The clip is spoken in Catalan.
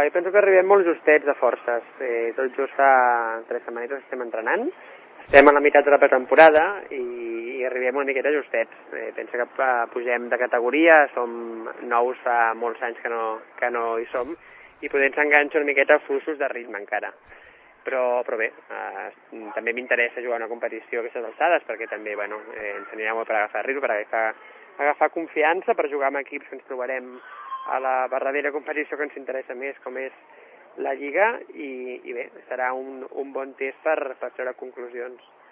Jo penso que arribem molt justets de forces. Tot just fa 3 setmanetes estem entrenant. Estem a la meitat de la pretemporada i arribem una miqueta justets. Penso que pugem de categoria, som nous fa molts anys que no hi som, i potser ens enganxa una miqueta fluixos de ritme encara. Però bé, també m'interessa jugar una competició a aquestes alçades, perquè també ens anirà molt per agafar ritme, per agafar confiança, per jugar amb equips que ens trobarem a la verdadera competició que ens interessa més, com és la Lliga, i bé, serà un bon test per treure conclusions.